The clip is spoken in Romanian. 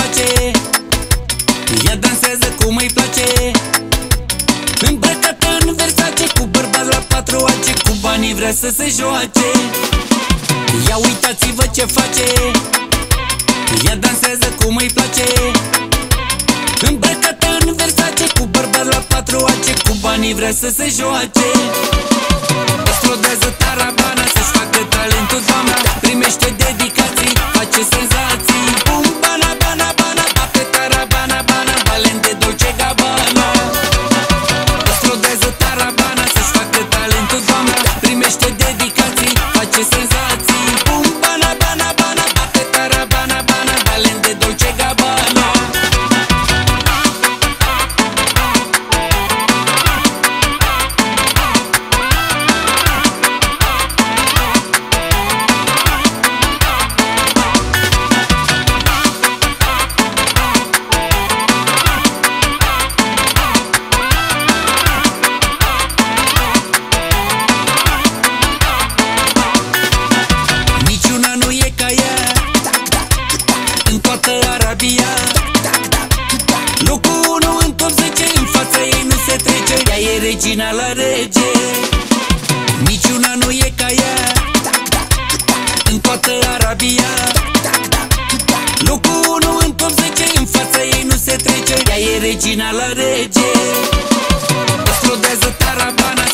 face, ea dansează cum îi place, îmbrăcată în Versace, cu bărbați la 4 ace, cu banii vrea să se joace. Ia uitați-vă ce face, ea dansează cum îi place, îmbrăcată în Versace, cu bărbați la 4 ace, cu banii vrea să se joace. Explodează tarabana, să-și facă talentul doamna, primește dedicații, face senzații. Bum, bana, bana, bana, bate tarabana, bana, Balen de Dolce Gabbana. Explodează tarabana, să-și facă talentul doamna, primește dedicații, face senzații. Bum, bana, bana, bana, bate tarabana, bana, Balen de Dolce Gabbana. În toată Arabia, locul 1 în top 10, în fața ei nu se trece, ea e regina la rege. Niciuna nu e ca ea în toată Arabia, locul 1 în top 10, în fața ei nu se trece, ea e regina la rege. Explodează tarabana,